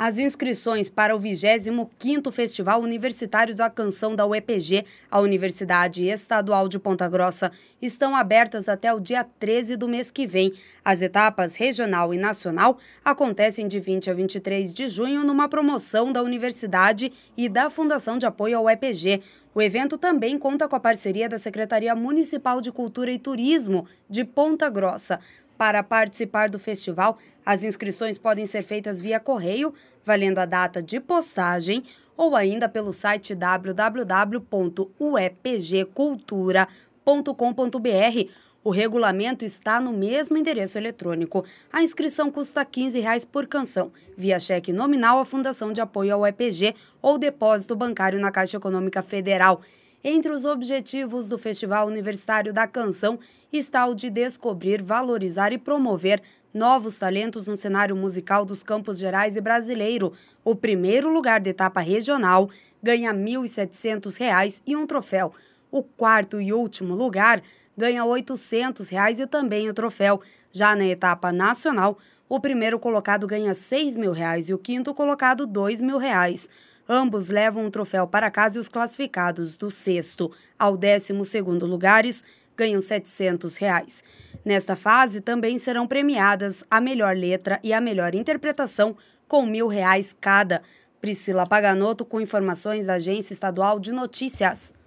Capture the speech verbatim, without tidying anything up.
As inscrições para o vigésimo quinto Festival Universitário da Canção da U E P G, a Universidade Estadual de Ponta Grossa, estão abertas até o dia treze do mês que vem. As etapas regional e nacional acontecem de vinte a vinte e três de junho numa promoção da Universidade e da Fundação de Apoio ao U E P G. O evento também conta com a parceria da Secretaria Municipal de Cultura e Turismo de Ponta Grossa. Para participar do festival, as inscrições podem ser feitas via correio, valendo a data de postagem, ou ainda pelo site w w w ponto u e p g cultura ponto com ponto b r. O regulamento está no mesmo endereço eletrônico. A inscrição custa quinze reais por canção, via cheque nominal à Fundação de Apoio ao U E P G ou depósito bancário na Caixa Econômica Federal. Entre os objetivos do Festival Universitário da Canção está o de descobrir, valorizar e promover novos talentos no cenário musical dos Campos Gerais e brasileiro. O primeiro lugar da etapa regional ganha mil e setecentos reais e um troféu. O quarto e último lugar ganha oitocentos reais e também o troféu. Já na etapa nacional, o primeiro colocado ganha seis mil reais e o quinto colocado dois mil reais. Ambos levam um troféu para casa e os classificados do sexto ao décimo segundo lugares ganham setecentos reais. Nesta fase também serão premiadas a melhor letra e a melhor interpretação com mil reais cada. Priscila Paganotto com informações da Agência Estadual de Notícias.